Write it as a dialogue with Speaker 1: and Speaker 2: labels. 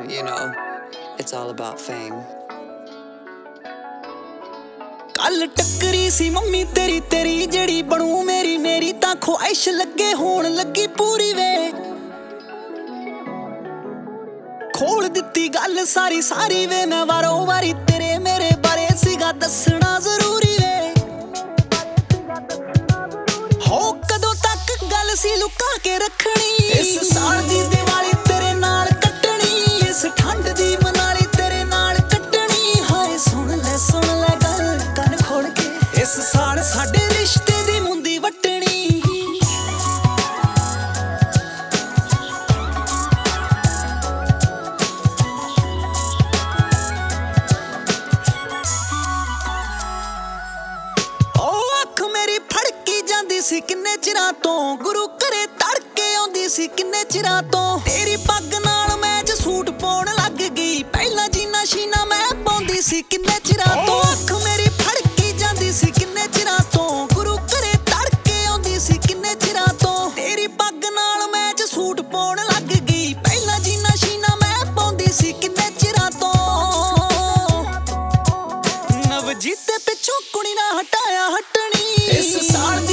Speaker 1: You know, it's all about fame.
Speaker 2: कल टक्करी सी mummy तेरी तेरी जड़ी बनू मेरी मेरी तां ख्वाहिश लगे होण लगी पूरी वे खोल दित्ती गल सारी सारी वे मैं वारो वारी तेरे मेरे बारे सीगा दसना जरूरी वे हो कदों तक गल सी लुका के रखनी इस साल दी दिवाली तेरे नाल कटनी इस ठंड दी मनाली तेरे नाल कटनी हाय सुन ले गल कन खोल के इस साल साडे रिश्ते दी मुंदी वटनी सी किन्ने चिरां तो गुरु घरे तड़के आउंदी सी किन्ने चिरां तो तेरी पग नाल मैच सूट पाउण लग गई पहला जीना शीना मैं पाउंदी सी किन्ने चिरां तो अख मेरी फड़की जांदी सी किन्ने चिरां तो गुरु घरे तड़के आउंदी सी किन्ने चिरां तो तेरी पग नाल मैच सूट पाउण लग गई पहला जीना शीना मैं पाउंदी सी किन्ने चिरां तो नवजीत पिछों कुड़ी ना हटाया हटनी इस साल